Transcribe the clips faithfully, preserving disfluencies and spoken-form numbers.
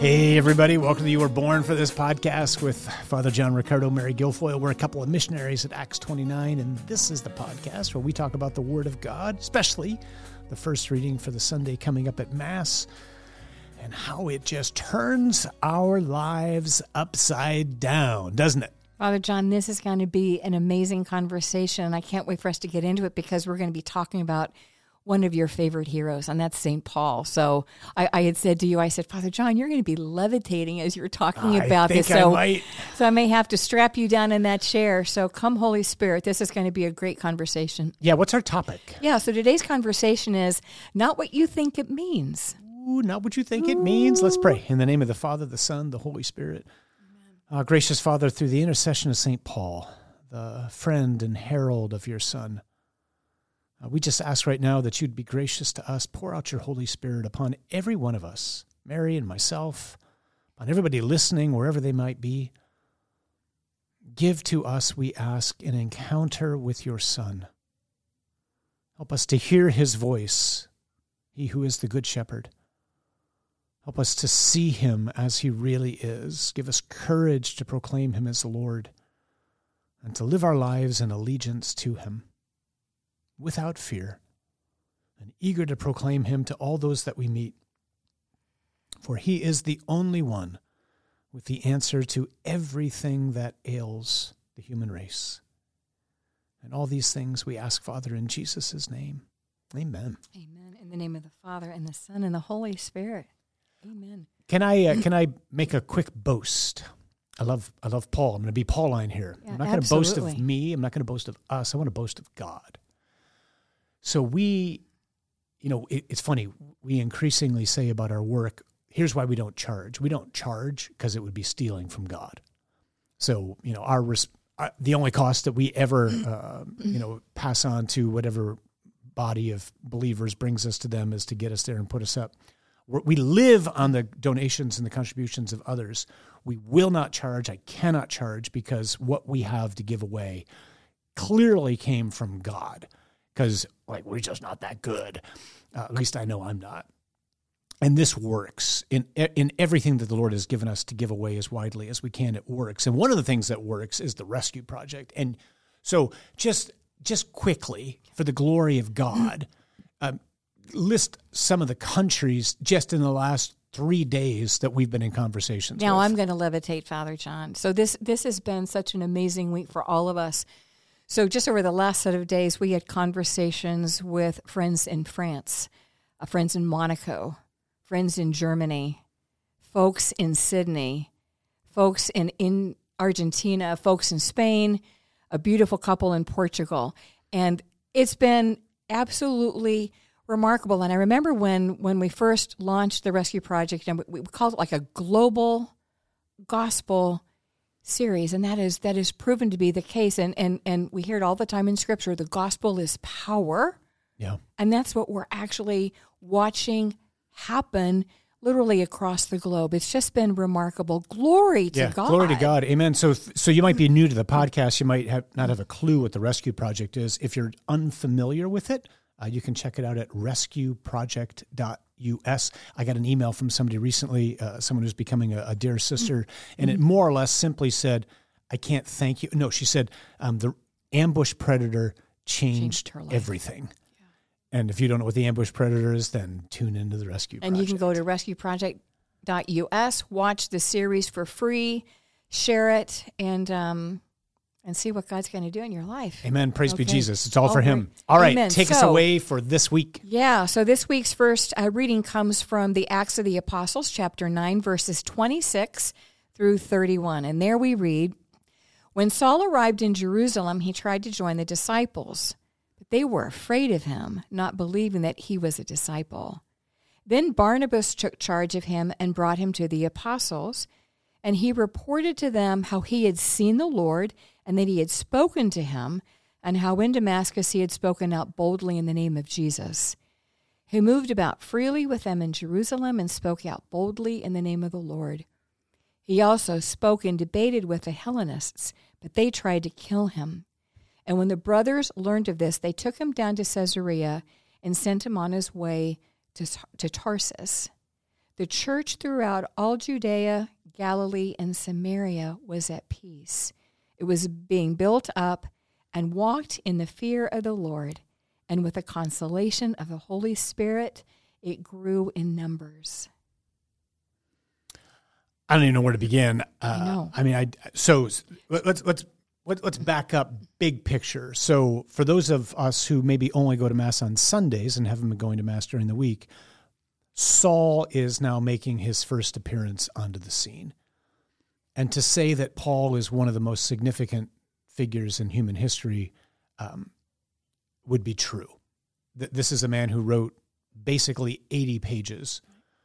Hey, everybody. Welcome to You Were Born for This podcast with Father John Ricardo, Mary Guilfoyle. We're a couple of missionaries at Acts twenty-nine, and this is the podcast where we talk about the Word of God, especially the first reading for the Sunday coming up at Mass, and how it just turns our lives upside down, doesn't it? Father John, this is going to be an amazing conversation, and I can't wait for us to get into it because we're going to be talking about one of your favorite heroes, and that's Saint Paul. So I, I had said to you, I said, Father John, you're going to be levitating as you're talking I about think this. I So, might. so I may have to strap you down in that chair. So come, Holy Spirit. This is going to be a great conversation. Yeah, what's our topic? Yeah, so today's conversation is not what you think it means. Ooh, not what you think it means. Let's pray. In the name of the Father, the Son, the Holy Spirit. Uh, gracious Father, through the intercession of Saint Paul, the friend and herald of your Son, uh, we just ask right now that you'd be gracious to us. Pour out your Holy Spirit upon every one of us, Mary and myself, on everybody listening, wherever they might be. Give to us, we ask, an encounter with your Son. Help us to hear his voice, he who is the Good Shepherd. Help us to see him as he really is. Give us courage to proclaim him as the Lord and to live our lives in allegiance to him without fear and eager to proclaim him to all those that we meet. For he is the only one with the answer to everything that ails the human race. And all these things we ask, Father, in Jesus' name. Amen. Amen. In the name of the Father, and the Son, and the Holy Spirit. Amen. Can I uh, can I make a quick boast? I love I love Paul. I'm going to be Pauline here. Yeah, I'm not going to boast of absolutely. me. I'm not going to boast of us. I want to boast of God. So we, you know, it, it's funny. We increasingly say about our work, here's why we don't charge. We don't charge because it would be stealing from God. So, you know, our, res- our the only cost that we ever, uh, you know, pass on to whatever body of believers brings us to them is to get us there and put us up. We're, we live on the donations and the contributions of others. We will not charge. I cannot charge because what we have to give away clearly came from God. Because, like, we're just not that good. Uh, at least I know I'm not. And this works in in everything that the Lord has given us to give away as widely as we can. It works. And one of the things that works is the Rescue Project. And so just just quickly, for the glory of God, um, list some of the countries just in the last three days that we've been in conversations Now with. I'm going to levitate, Father John. So this this has been such an amazing week for all of us. So just over the last set of days, we had conversations with friends in France, uh, friends in Monaco, friends in Germany, folks in Sydney, folks in, in Argentina, folks in Spain, a beautiful couple in Portugal. And it's been absolutely remarkable. And I remember when, when we first launched the Rescue Project, and we, we called it like a global gospel series, and that is that is proven to be the case. And, and and we hear it all the time in Scripture. The gospel is power. Yeah. And that's what we're actually watching happen literally across the globe. It's just been remarkable. Glory to yeah, God. Glory to God. Amen. So so you might be new to the podcast. You might have not have a clue what the Rescue Project is. If you're unfamiliar with it, uh, you can check it out at rescue project dot U S. I got an email from somebody recently, uh, someone who's becoming a, a dear sister, and it more or less simply said, I can't thank you. No, she said, um, the ambush predator changed, Changed her life. everything. And if you don't know what the ambush predator is, then tune into the Rescue And Project. you can go to rescue project dot U S, watch the series for free, share it, and um, and see what God's going to do in your life. Amen. Praise be Okay. Jesus. It's all All for him. right. All right. Amen. Take us So- away for this week. Yeah, so this week's first uh, reading comes from the Acts of the Apostles, chapter nine, verses twenty-six through thirty-one. And there we read, When Saul arrived in Jerusalem, he tried to join the disciples, but they were afraid of him, not believing that he was a disciple. Then Barnabas took charge of him and brought him to the apostles, and he reported to them how he had seen the Lord and that he had spoken to him, and how in Damascus he had spoken out boldly in the name of Jesus. He moved about freely with them in Jerusalem and spoke out boldly in the name of the Lord. He also spoke and debated with the Hellenists, but they tried to kill him. And when the brothers learned of this, they took him down to Caesarea and sent him on his way to, to Tarsus. The church throughout all Judea, Galilee, and Samaria was at peace. It was being built up and walked in the fear of the Lord, and with the consolation of the Holy Spirit, it grew in numbers. I don't even know where to begin. Uh, I know. I mean, I so let's let's let's back up big picture. So for those of us who maybe only go to Mass on Sundays and haven't been going to Mass during the week, Saul is now making his first appearance onto the scene. And to say that Paul is one of the most significant figures in human history um, would be true. This is a man who wrote basically eighty pages,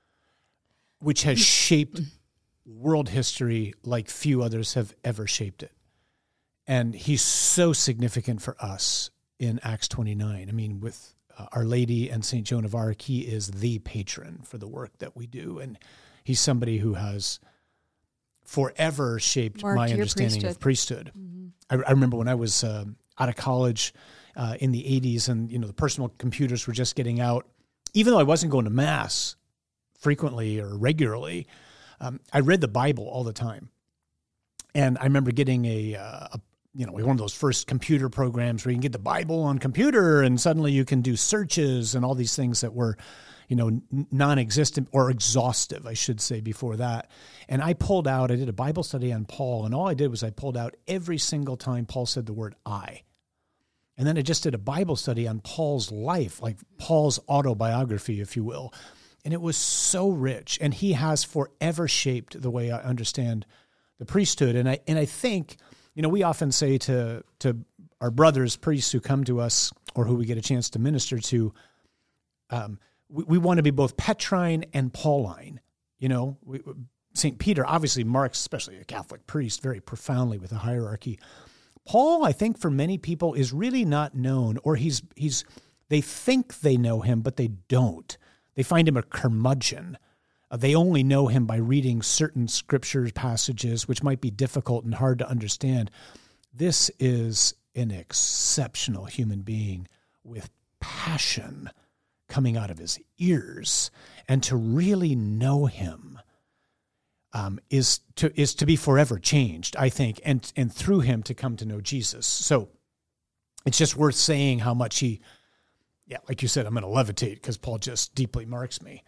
which has shaped world history like few others have ever shaped it. And he's so significant for us in Acts twenty-nine. I mean, with uh, Our Lady and Saint Joan of Arc, he is the patron for the work that we do. And he's somebody who has forever shaped Marked my your understanding priesthood. of priesthood. Mm-hmm. I, I remember when I was uh, out of college uh, in the eighties, and you know the personal computers were just getting out. Even though I wasn't going to Mass frequently or regularly, um, I read the Bible all the time. And I remember getting a, uh, a, you know, one of those first computer programs where you can get the Bible on computer, and suddenly you can do searches and all these things that were, you know, non-existent or exhaustive, I should say, before that. And I pulled out, I did a Bible study on Paul, and all I did was I pulled out every single time Paul said the word I. And then I just did a Bible study on Paul's life, like Paul's autobiography, if you will. And it was so rich. And he has forever shaped the way I understand the priesthood. And I and I think, you know, we often say to to our brothers, priests who come to us or who we get a chance to minister to, um, we, we want to be both Petrine and Pauline. You know, we, Saint Peter obviously marks, especially a Catholic priest, very profoundly with the hierarchy. Paul, I think for many people, is really not known, or he's he's they think they know him, but they don't. They find him a curmudgeon. Uh, they only know him by reading certain scripture passages, which might be difficult and hard to understand. This is an exceptional human being with passion coming out of his ears, and to really know him Um, is to is to be forever changed, I think, and and through him to come to know Jesus. So it's just worth saying how much he, yeah, like you said, I'm going to levitate because Paul just deeply marks me.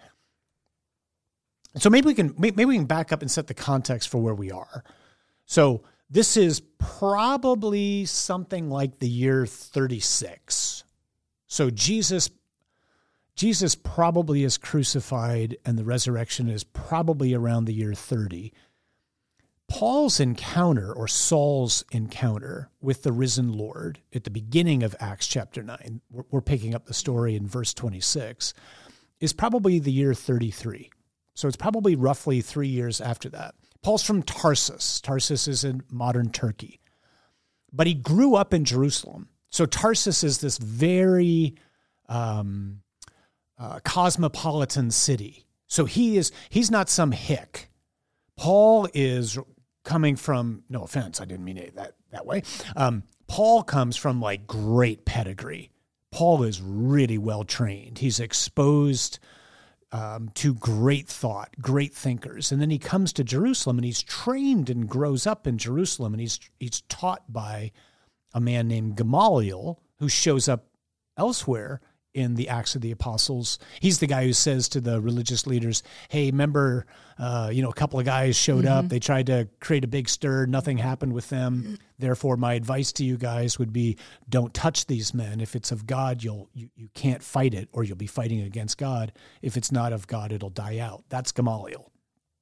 So maybe we can maybe we can back up and set the context for where we are. So this is probably something like the year thirty-six. So Jesus. Jesus probably is crucified, and the resurrection is probably around the year thirty. Paul's encounter, or Saul's encounter with the risen Lord at the beginning of Acts chapter nine, we're picking up the story in verse twenty-six, is probably the year thirty-three. So it's probably roughly three years after that. Paul's from Tarsus. Tarsus is in modern Turkey. But he grew up in Jerusalem. So Tarsus is this very... Um, Uh, cosmopolitan city. So he is, he's not some hick. Paul is coming from, no offense, I didn't mean it that, that way. Um, Paul comes from like great pedigree. Paul is really well trained. He's exposed um, to great thought, great thinkers. And then he comes to Jerusalem, and he's trained and grows up in Jerusalem, and he's, he's taught by a man named Gamaliel, who shows up elsewhere in the Acts of the Apostles. He's the guy who says to the religious leaders, hey, remember, uh, you know, a couple of guys showed mm-hmm. up. They tried to create a big stir. Nothing happened with them. Therefore, my advice to you guys would be, don't touch these men. If it's of God, you'll, you, you can't fight it, or you'll be fighting against God. If it's not of God, it'll die out. That's Gamaliel.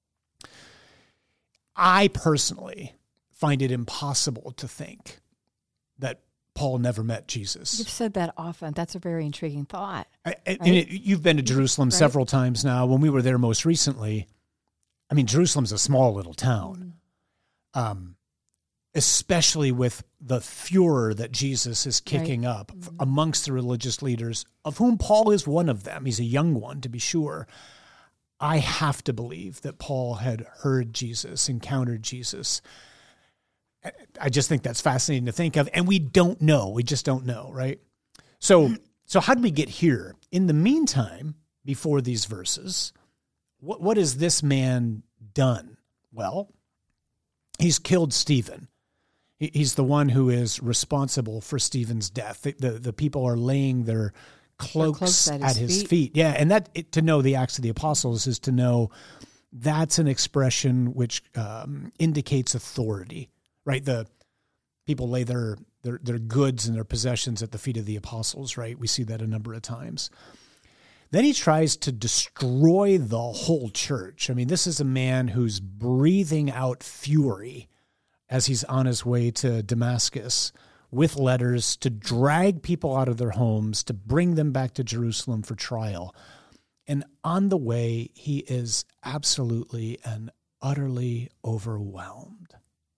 I personally find it impossible to think that Paul never met Jesus. You've said that often. That's a very intriguing thought. I, right? And it, you've been to Jerusalem right? several times now. When we were there most recently, I mean, Jerusalem's a small little town, mm. um, especially with the furor that Jesus is kicking right. up mm-hmm. amongst the religious leaders, of whom Paul is one of them. He's a young one, to be sure. I have to believe that Paul had heard Jesus, encountered Jesus. I just think that's fascinating to think of, and we don't know. We just don't know, right? So, so how did we get here? In the meantime, before these verses, what, what has this man done? Well, he's killed Stephen. He, he's the one who is responsible for Stephen's death. The, the, the people are laying their cloaks, cloaks at, his, at his feet. feet. Yeah, and that it, to know the Acts of the Apostles is to know that's an expression which um, indicates authority, right? The people lay their, their their goods and their possessions at the feet of the apostles, right? We see that a number of times. Then he tries to destroy the whole church. I mean, this is a man who's breathing out fury as he's on his way to Damascus with letters to drag people out of their homes, to bring them back to Jerusalem for trial. And on the way, he is absolutely and utterly overwhelmed.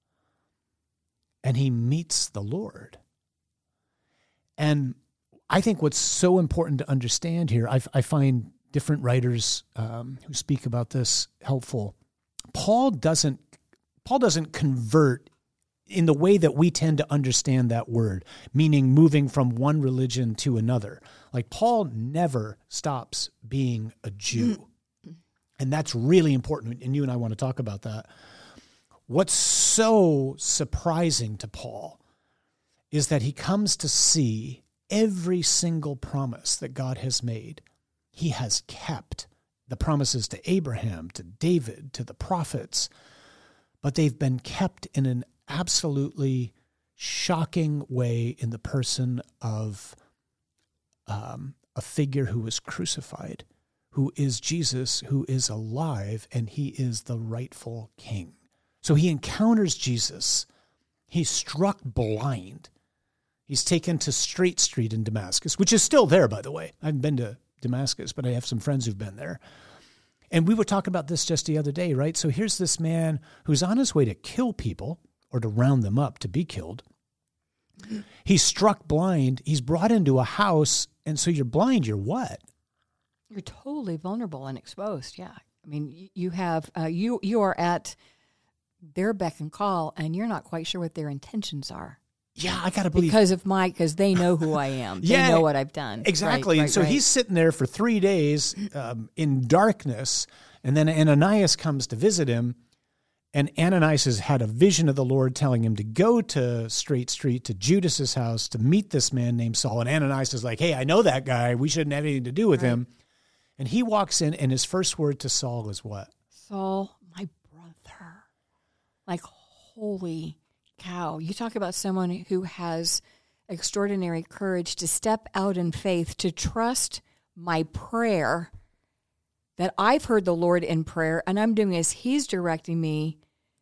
And he meets the Lord. And I think what's so important to understand here, I, I find different writers um, who speak about this helpful. Paul doesn't, Paul doesn't convert in the way that we tend to understand that word, meaning moving from one religion to another. Like Paul never stops being a Jew. And that's really important, and you and I want to talk about that. What's so surprising to Paul is that he comes to see every single promise that God has made. He has kept the promises to Abraham, to David, to the prophets, but they've been kept in an absolutely shocking way in the person of um, a figure who was crucified, who is Jesus, who is alive, and he is the rightful king. So he encounters Jesus. He's struck blind. He's taken to Straight Street in Damascus, which is still there, by the way. I haven't been to Damascus, but I have some friends who've been there. And we were talking about this just the other day, right? So here's this man who's on his way to kill people, or to round them up to be killed. He's struck blind. He's brought into a house, and so you're blind. You're what? You're totally vulnerable and exposed, yeah. I mean, you have uh, you you are at their beck and call, and you're not quite sure what their intentions are. Yeah, I got to believe. Because of my, because they know who I am. Yeah, they know what I've done. Exactly. Right, and so right, he's sitting there for three days um, in darkness, and then Ananias comes to visit him, and Ananias has had a vision of the Lord telling him to go to Straight Street, to Judas's house, to meet this man named Saul. And Ananias is like, hey, I know that guy. We shouldn't have anything to do with right. him. And he walks in, and his first word to Saul is what? Saul, my brother. Like, holy cow. You talk about someone who has extraordinary courage to step out in faith, to trust my prayer, that I've heard the Lord in prayer, and I'm doing as he's directing me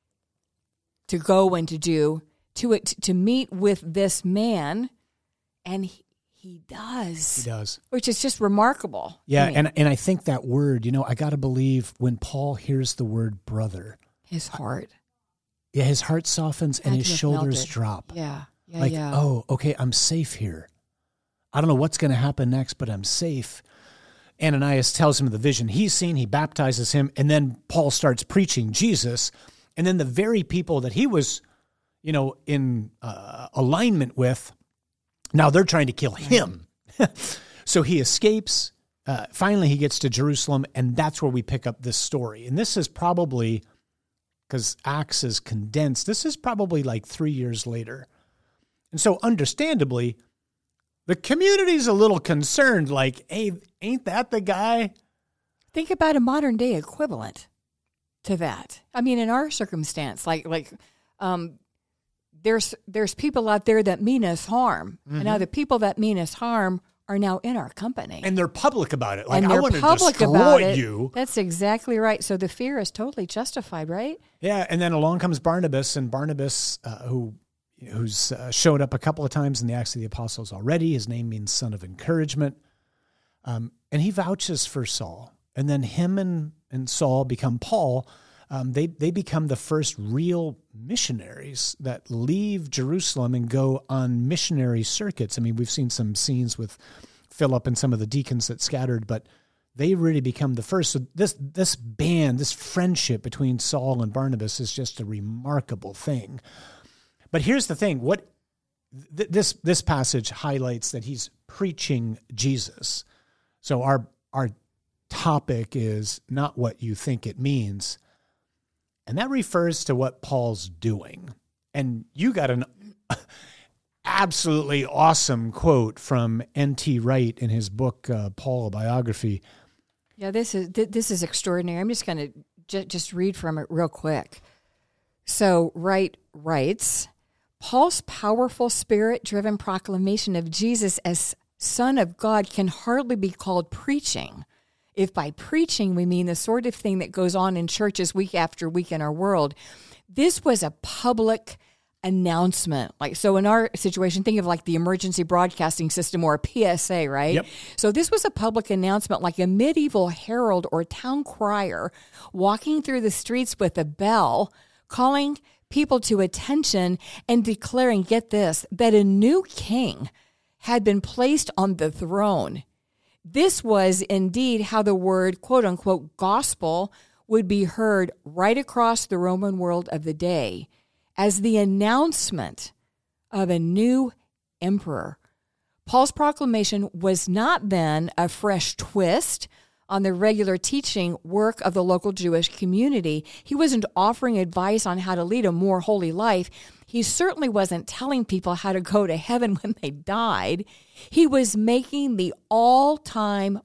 to go and to do, to it, to meet with this man, and he, he does. He does. Which is just remarkable. Yeah, and, and I think that word, you know, I got to believe when Paul hears the word brother. His heart. Yeah, his heart softens and his shoulders melted. drop. Yeah, yeah, like, yeah. oh, okay, I'm safe here. I don't know what's going to happen next, but I'm safe. Ananias tells him the vision he's seen, he baptizes him, and then Paul starts preaching Jesus, and then the very people that he was, you know, in uh, alignment with, now they're trying to kill him. So he escapes. Uh, finally, he gets to Jerusalem, and that's where we pick up this story. And this is probably, because Acts is condensed, this is probably like three years later. And so understandably, the community's a little concerned, like, hey, ain't that the guy? Think about a modern day equivalent to that. I mean, in our circumstance, like, like, um, there's there's people out there that mean us harm, mm-hmm. and now the people that mean us harm are now in our company, and they're public about it. Like, and I want to destroy you. That's exactly right. So the fear is totally justified, right? Yeah, and then along comes Barnabas, and Barnabas, uh, who. who's uh, showed up a couple of times in the Acts of the Apostles already. His name means son of encouragement. Um, and he vouches for Saul. And then him and, and Saul become Paul. Um, they, they become the first real missionaries that leave Jerusalem and go on missionary circuits. I mean, we've seen some scenes with Philip and some of the deacons that scattered, but they really become the first. So this, this band, this friendship between Saul and Barnabas is just a remarkable thing. But here's the thing, what th- this this passage highlights that he's preaching Jesus. So our our topic is not what you think it means. And that refers to what Paul's doing. And you got an absolutely awesome quote from N T Wright in his book, uh, Paul, a Biography. Yeah, this is this is extraordinary. I'm just going to j- just read from it real quick. So Wright writes, Paul's powerful spirit-driven proclamation of Jesus as Son of God can hardly be called preaching. If by preaching we mean the sort of thing that goes on in churches week after week in our world, this was a public announcement. Like, so in our situation, think of like the emergency broadcasting system or a P S A, right? Yep. So this was a public announcement, like a medieval herald or town crier walking through the streets with a bell, calling people to attention and declaring, get this, that a new king had been placed on the throne. This was indeed how the word, quote unquote, gospel would be heard right across the Roman world of the day as the announcement of a new emperor. Paul's proclamation was not then a fresh twist on the regular teaching work of the local Jewish community. He wasn't offering advice on how to lead a more holy life. He certainly wasn't telling people how to go to heaven when they died. He was making the all-time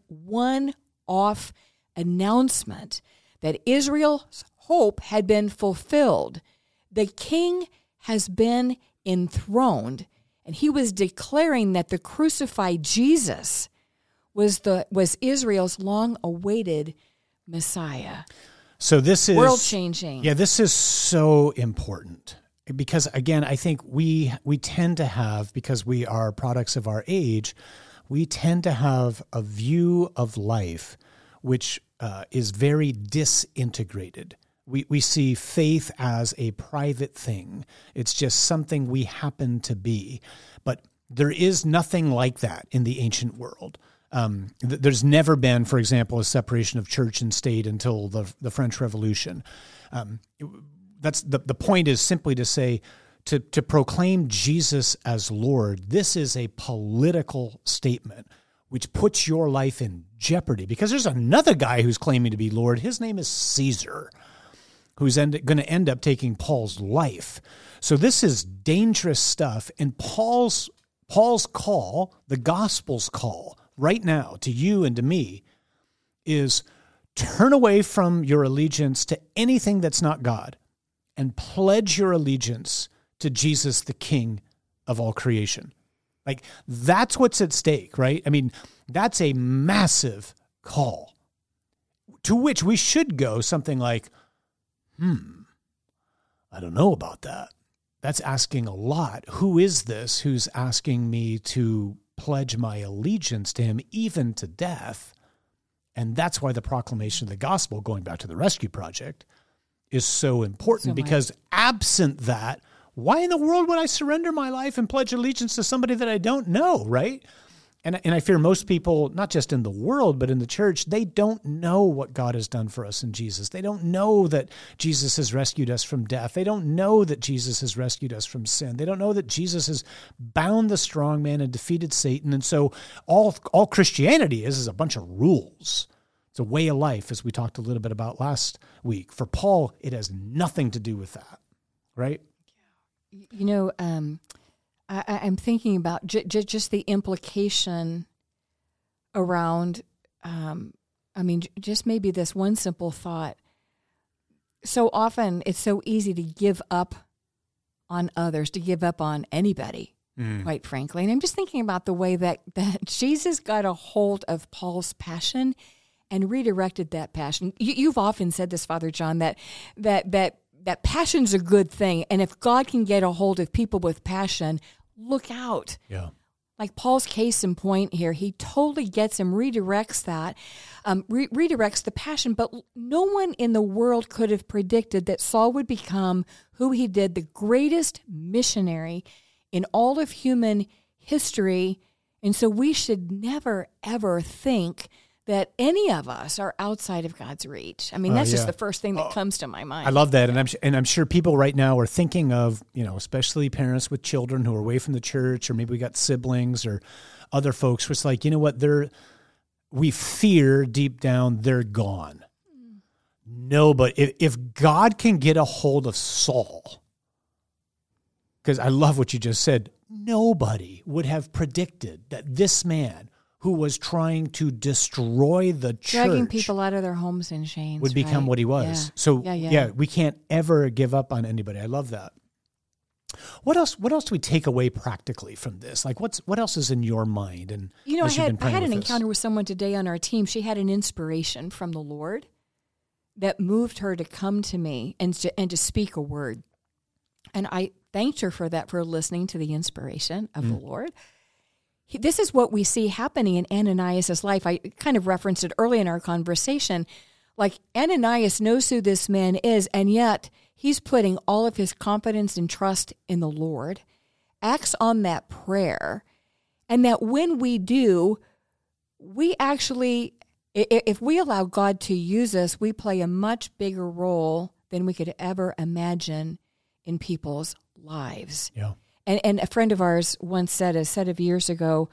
one-off announcement that Israel's hope had been fulfilled. The king has been enthroned, and he was declaring that the crucified Jesus was the was Israel's long-awaited Messiah. So this is world-changing. Yeah, this is so important because, again, I think we we tend to have, because we are products of our age, we tend to have a view of life which uh, is very disintegrated. We we see faith as a private thing. It's just something we happen to be. But there is nothing like that in the ancient world. Um, th- there's never been, for example, a separation of church and state until the the French Revolution. Um, that's the the point is simply to say, to to proclaim Jesus as Lord. This is a political statement which puts your life in jeopardy, because there's another guy who's claiming to be Lord. His name is Caesar, who's end, going to end up taking Paul's life. So this is dangerous stuff. And Paul's Paul's call, the gospel's call, right now to you and to me, is turn away from your allegiance to anything that's not God and pledge your allegiance to Jesus, the King of all creation. Like, that's what's at stake, right? I mean, that's a massive call to which we should go something like, hmm, I don't know about that. That's asking a lot. Who is this who's asking me to pledge my allegiance to him, even to death? And that's why the proclamation of the gospel, going back to the Rescue Project, is so important, so because absent that, why in the world would I surrender my life and pledge allegiance to somebody that I don't know, right? And, and I fear most people, not just in the world, but in the church, they don't know what God has done for us in Jesus. They don't know that Jesus has rescued us from death. They don't know that Jesus has rescued us from sin. They don't know that Jesus has bound the strong man and defeated Satan. And so all, all Christianity is is a bunch of rules. It's a way of life, as we talked a little bit about last week. For Paul, it has nothing to do with that, right? You know, um, I, I'm thinking about j- j- just the implication around, um, I mean, j- just maybe this one simple thought. So often it's so easy to give up on others, to give up on anybody, mm. quite frankly. And I'm just thinking about the way that, that Jesus got a hold of Paul's passion and redirected that passion. You, you've often said this, Father John, that that that that passion's a good thing. And if God can get a hold of people with passion, look out. Yeah. Like Paul's case in point here, he totally gets him, redirects that, um, re- redirects the passion. But no one in the world could have predicted that Saul would become who he did, the greatest missionary in all of human history. And so we should never, ever think that any of us are outside of God's reach. I mean, that's uh, yeah. just the first thing that oh, comes to my mind. I love that. And I'm and I'm sure people right now are thinking of, you know, especially parents with children who are away from the church, or maybe we got siblings or other folks where it's like, you know what, they're we fear deep down they're gone. No, but if, if God can get a hold of Saul, because I love what you just said, nobody would have predicted that this man who was trying to destroy the church, dragging people out of their homes in chains, would become right? what he was. Yeah. So yeah, yeah. yeah, we can't ever give up on anybody. I love that. What else? What else do we take away practically from this? Like, what's what else is in your mind? And you know, I as you've had been I praying had an with this? encounter with someone today on our team. She had an inspiration from the Lord that moved her to come to me and to, and to speak a word. And I thanked her for that, for listening to the inspiration of mm. the Lord. He, this is what we see happening in Ananias' life. I kind of referenced it early in our conversation. Like, Ananias knows who this man is, and yet he's putting all of his confidence and trust in the Lord, acts on that prayer, and that when we do, we actually, if we allow God to use us, we play a much bigger role than we could ever imagine in people's lives. Yeah. And and a friend of ours once said, a set of years ago,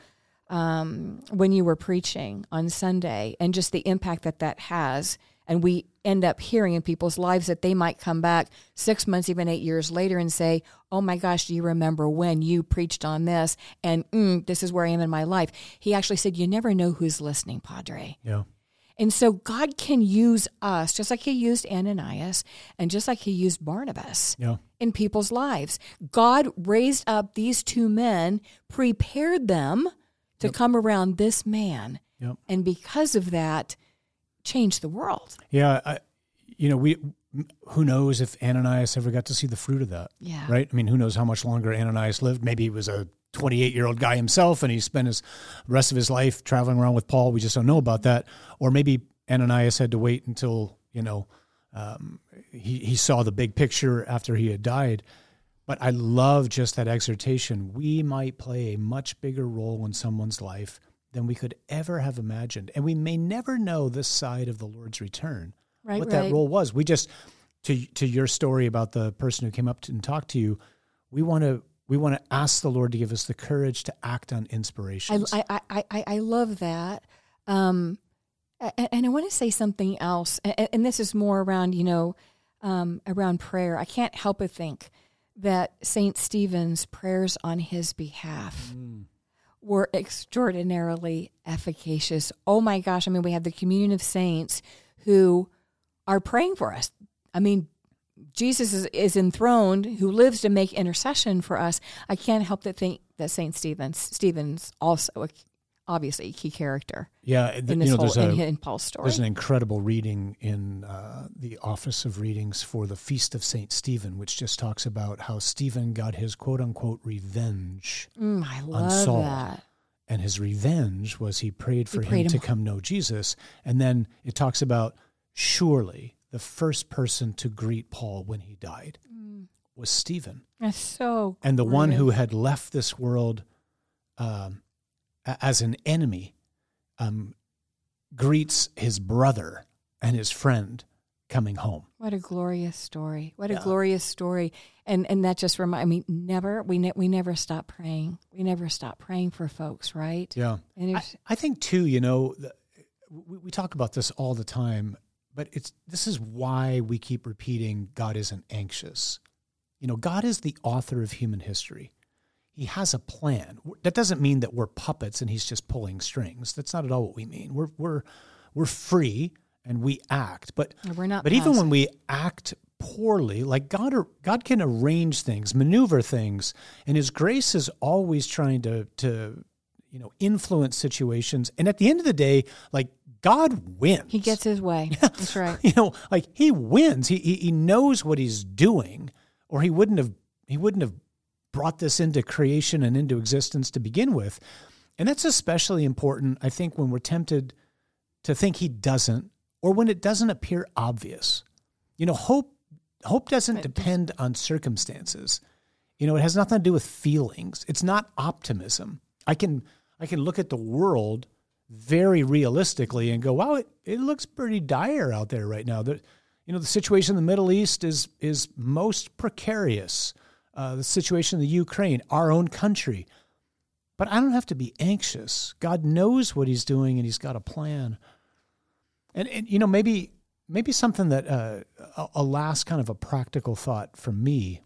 um, when you were preaching on Sunday, and just the impact that that has, and we end up hearing in people's lives that they might come back six months, even eight years later and say, oh my gosh, do you remember when you preached on this? And mm, this is where I am in my life. He actually said, you never know who's listening, Padre. Yeah. And so God can use us, just like he used Ananias and just like he used Barnabas yeah. in people's lives. God raised up these two men, prepared them to yep. come around this man. Yep. And because of that, changed the world. Yeah. I, you know, we, who knows if Ananias ever got to see the fruit of that, yeah. right? I mean, who knows how much longer Ananias lived? Maybe he was a twenty-eight-year-old guy himself, and he spent his rest of his life traveling around with Paul. We just don't know about that. Or maybe Ananias had to wait until, you know, um, he, he saw the big picture after he had died. But I love just that exhortation. We might play a much bigger role in someone's life than we could ever have imagined. And we may never know this side of the Lord's return, right, what right. that role was. We just, to to your story about the person who came up to and talked to you, we want to we want to ask the Lord to give us the courage to act on inspirations. I I I, I love that. Um, and, and I want to say something else, and, and this is more around, you know, um, around prayer. I can't help but think that Saint Stephen's prayers on his behalf mm. were extraordinarily efficacious. Oh my gosh. I mean, we have the communion of saints who are praying for us. I mean, Jesus is, is enthroned, who lives to make intercession for us. I can't help but think that Saint Stephen's, Stephen's also a, obviously a key character. Yeah, in this you know, whole, there's a, in, in Paul's story. There's an incredible reading in uh, the Office of Readings for the Feast of Saint Stephen, which just talks about how Stephen got his quote-unquote revenge mm, I love on Saul. That. And his revenge was he prayed for he him, prayed to him. come know Jesus. And then it talks about surely the first person to greet Paul when he died mm. was Stephen. That's so And the great. one who had left this world um, as an enemy um, greets his brother and his friend coming home. What a glorious story. What a Yeah. glorious story. And and that just reminds me, never, we ne- we never stop praying. We never stop praying for folks, right? Yeah. And I, I think too, you know, the, we, we talk about this all the time, but it's this is why we keep repeating God isn't anxious. You know, God is the author of human history. He has a plan. That doesn't mean that we're puppets and he's just pulling strings. That's not at all what we mean. We're we're we're free and we act. But we're not But passive. even when we act poorly, like God God can arrange things, maneuver things, and his grace is always trying to to you know influence situations. And at the end of the day, like God wins. He gets his way. Yeah. That's right. You know, like he wins. He, he he knows what he's doing, or he wouldn't have he wouldn't have brought this into creation and into existence to begin with. And that's especially important, I think, when we're tempted to think he doesn't, or when it doesn't appear obvious. You know, hope hope doesn't But depend on circumstances. You know, it has nothing to do with feelings. It's not optimism. I can I can look at the world very realistically and go, wow, it, it looks pretty dire out there right now. The, you know, the situation in the Middle East is is most precarious. Uh, the situation in the Ukraine, our own country. But I don't have to be anxious. God knows what he's doing, and he's got a plan. And, and you know, maybe maybe something that, uh, a, a last kind of a practical thought from me,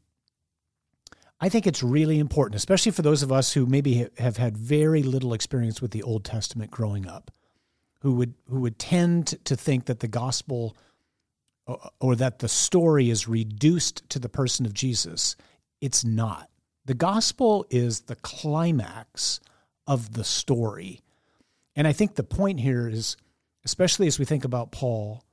I think it's really important, especially for those of us who maybe have had very little experience with the Old Testament growing up, who would who would tend to think that the gospel or, or that the story is reduced to the person of Jesus. It's not. The gospel is the climax of the story. And I think the point here is, especially as we think about Paul,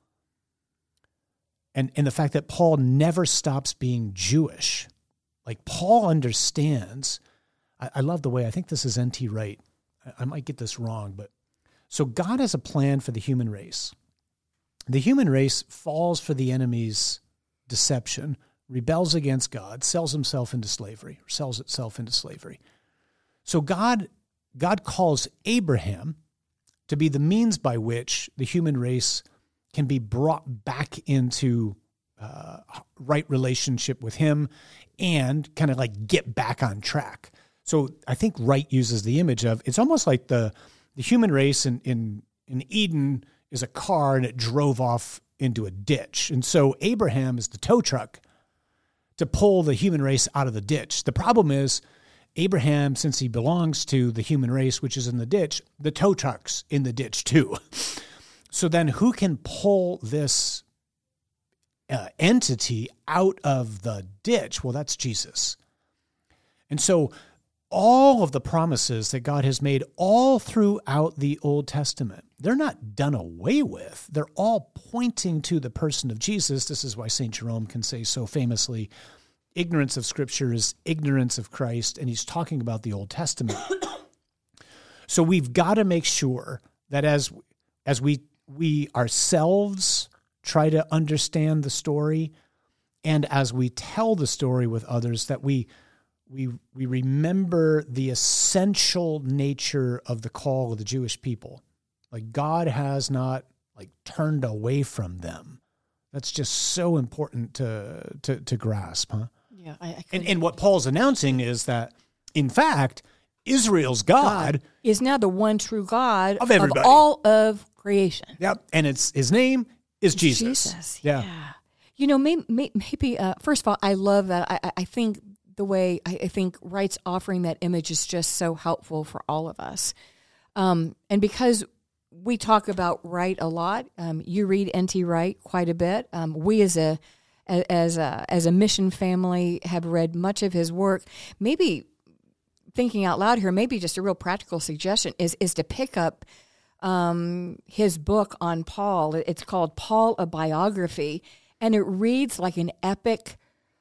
and, and the fact that Paul never stops being Jewish. Like, Paul understands, I, I love the way, I think this is N T Wright. I, I might get this wrong, but so God has a plan for the human race. The human race falls for the enemy's deception, rebels against God, sells himself into slavery, or sells itself into slavery. So God, God calls Abraham to be the means by which the human race can be brought back into uh, right relationship with him and kind of like get back on track. So I think Wright uses the image of, it's almost like the the human race in, in, in Eden is a car and it drove off into a ditch. And so Abraham is the tow truck to pull the human race out of the ditch. The problem is Abraham, since he belongs to the human race, which is in the ditch, the tow truck's in the ditch too. So then who can pull this uh, entity out of the ditch? Well, that's Jesus. And so all of the promises that God has made all throughout the Old Testament, they're not done away with. They're all pointing to the person of Jesus. This is why Saint Jerome can say so famously, ignorance of Scripture is ignorance of Christ, and he's talking about the Old Testament. So we've got to make sure that as as we we ourselves try to understand the story, and as we tell the story with others, that we we we remember the essential nature of the call of the Jewish people. Like, God has not like turned away from them. That's just so important to to, to grasp, huh? Yeah, I, I and and what Paul's announcing is that, in fact, Israel's God, God is now the one true God of everybody, of all of creation. Yep, and it's his name is Jesus. Jesus, yeah. yeah. You know, maybe, maybe uh, first of all, I love that. I, I think the way I, I think Wright's offering that image is just so helpful for all of us, um, and because we talk about Wright a lot, um, you read N T Wright quite a bit. Um, we as a as a as a mission family have read much of his work. Maybe thinking out loud here, maybe just a real practical suggestion is is to pick up um, his book on Paul. It's called Paul, a Biography, and it reads like an epic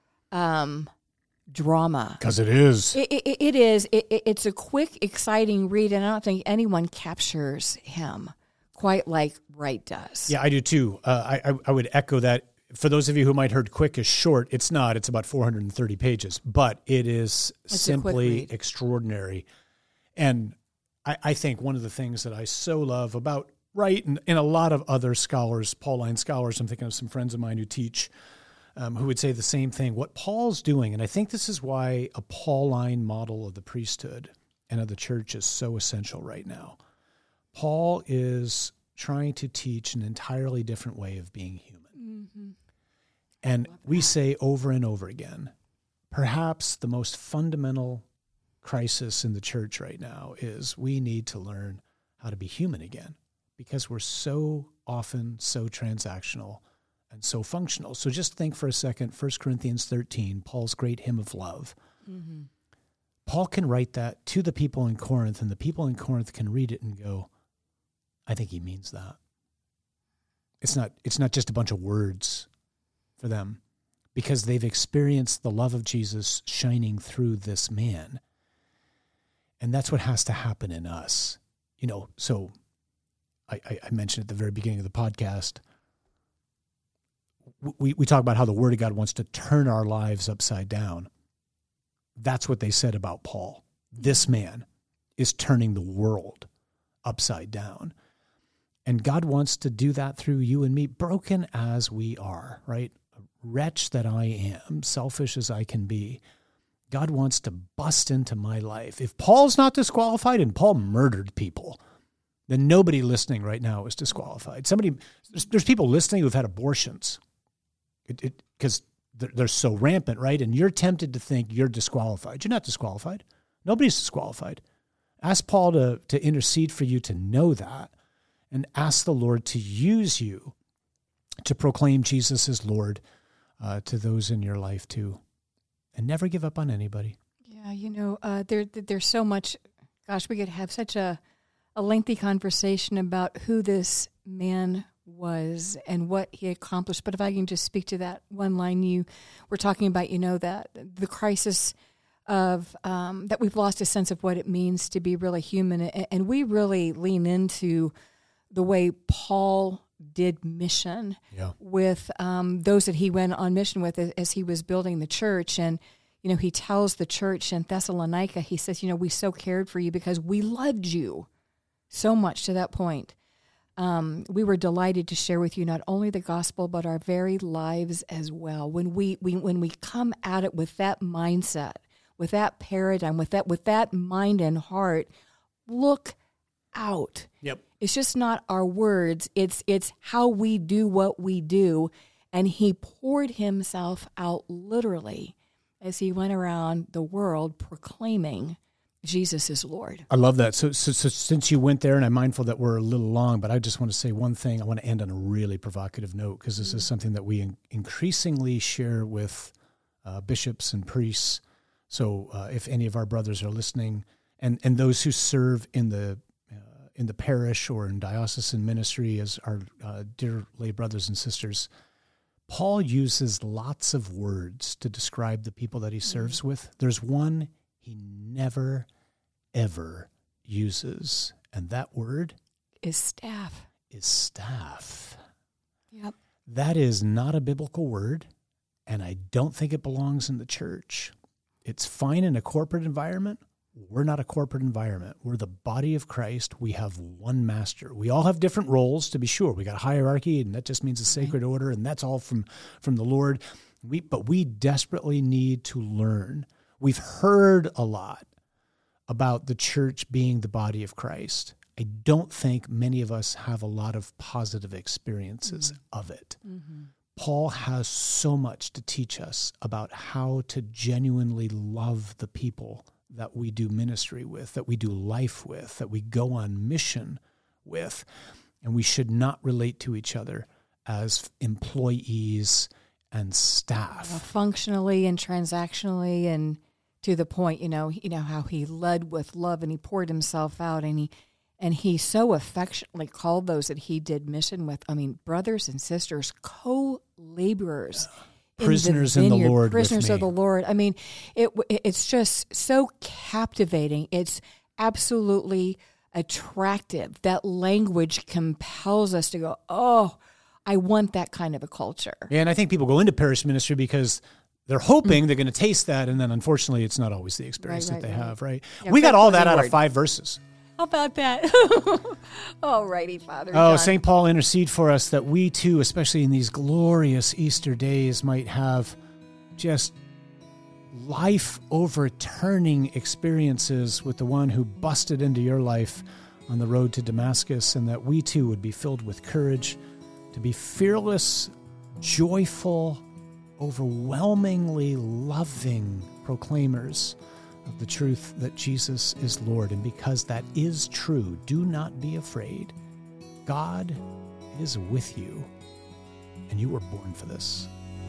um, drama. Because it is. It, it, it is. It, it, it's a quick, exciting read, and I don't think anyone captures him quite like Wright does. Yeah, I do too. Uh, I, I I would echo that. For those of you who might heard quick is short, it's not. It's about four hundred thirty pages, but it is It's simply extraordinary. And I, I think one of the things that I so love about Wright and, and a lot of other scholars, Pauline scholars, I'm thinking of some friends of mine who teach, um, who would say the same thing. What Paul's doing, and I think this is why a Pauline model of the priesthood and of the church is so essential right now. Paul is trying to teach an entirely different way of being human. Mm-hmm. And we say over and over again, perhaps the most fundamental crisis in the church right now is we need to learn how to be human again, because we're so often so transactional and so functional. So just think for a second, First Corinthians thirteen, Paul's great hymn of love. Mm-hmm. Paul can write that to the people in Corinth, and the people in Corinth can read it and go, I think he means that. It's not, it's not just a bunch of words for them, because they've experienced the love of Jesus shining through this man. And that's what has to happen in us. You know, so I, I mentioned at the very beginning of the podcast, we, we talk about how the Word of God wants to turn our lives upside down. That's what they said about Paul. This man is turning the world upside down. And God wants to do that through you and me, broken as we are, right? A wretch that I am, selfish as I can be. God wants to bust into my life. If Paul's not disqualified, and Paul murdered people, then nobody listening right now is disqualified. Somebody, there's, there's people listening who've had abortions it, it, because they're, they're so rampant, right? And you're tempted to think you're disqualified. You're not disqualified. Nobody's disqualified. Ask Paul to, to intercede for you to know that, and ask the Lord to use you to proclaim Jesus as Lord uh, to those in your life too. And never give up on anybody. Yeah, you know, uh, there there's so much. Gosh, we could have such a, a lengthy conversation about who this man was and what he accomplished. But if I can just speak to that one line you were talking about, you know, that the crisis of um, that we've lost a sense of what it means to be really human, and, and we really lean into the way Paul did mission yeah. with um, those that he went on mission with as, as he was building the church. And, you know, he tells the church in Thessalonica, he says, you know, we so cared for you because we loved you so much to that point. Um, we were delighted to share with you not only the gospel, but our very lives as well. When we, we when we come at it with that mindset, with that paradigm, with that with that mind and heart, look out. Yep. It's just not our words. It's it's how we do what we do. And he poured himself out literally as he went around the world proclaiming Jesus is Lord. I love that. So, so, so since you went there, and I'm mindful that we're a little long, but I just want to say one thing. I want to end on a really provocative note, because this mm-hmm. is something that we in- increasingly share with uh, bishops and priests. So uh, if any of our brothers are listening, and, and those who serve in the in the parish or in diocesan ministry as our uh, dear lay brothers and sisters, Paul uses lots of words to describe the people that he serves mm-hmm. with. There's one he never, ever uses, and that word is staff. Is staff. Yep. That is not a biblical word, and I don't think it belongs in the church. It's fine in a corporate environment. We're not a corporate environment. We're the body of Christ. We have one master. We all have different roles, to be sure. We got a hierarchy, and that just means a sacred order, and that's all from, from the Lord. We, but we desperately need to learn. We've heard a lot about the church being the body of Christ. I don't think many of us have a lot of positive experiences mm-hmm. of it. Mm-hmm. Paul has so much to teach us about how to genuinely love the people that we do ministry with, that we do life with, that we go on mission with. And we should not relate to each other as employees and staff. Well, functionally and transactionally, and to the point, you know, you know how he led with love and he poured himself out, and he and he so affectionately called those that he did mission with, I mean, brothers and sisters, co-laborers. Yeah. Prisoners in the, in vineyard, the Lord prisoners with me. of the Lord. I mean, it it's just so captivating. It's absolutely attractive. That language compels us to go, oh, I want that kind of a culture. Yeah, and I think people go into parish ministry because they're hoping mm. they're going to taste that, and then unfortunately it's not always the experience right, right, that they right. have, right? Yeah, we got all that out word. of five verses. How about that? All righty, Father Oh, John. Saint Paul, intercede for us that we too, especially in these glorious Easter days, might have just life-overturning experiences with the one who busted into your life on the road to Damascus, and that we too would be filled with courage to be fearless, joyful, overwhelmingly loving proclaimers of the truth that Jesus is Lord. And because that is true, do not be afraid. God is with you, and you were born for this.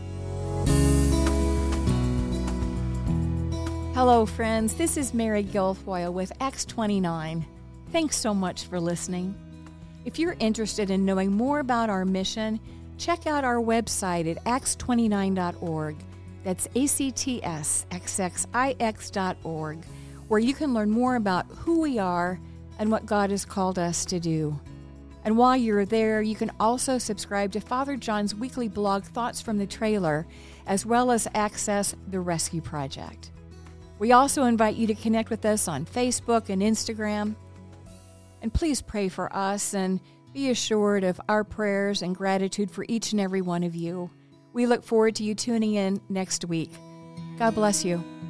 Hello, friends. This is Mary Guilfoyle with Acts twenty-nine. Thanks so much for listening. If you're interested in knowing more about our mission, check out our website at acts twenty-nine dot org. That's A C T S X X I X dot org, where you can learn more about who we are and what God has called us to do. And while you're there, you can also subscribe to Father John's weekly blog, Thoughts from the Trailer, as well as access the Rescue Project. We also invite you to connect with us on Facebook and Instagram. And please pray for us and be assured of our prayers and gratitude for each and every one of you. We look forward to you tuning in next week. God bless you.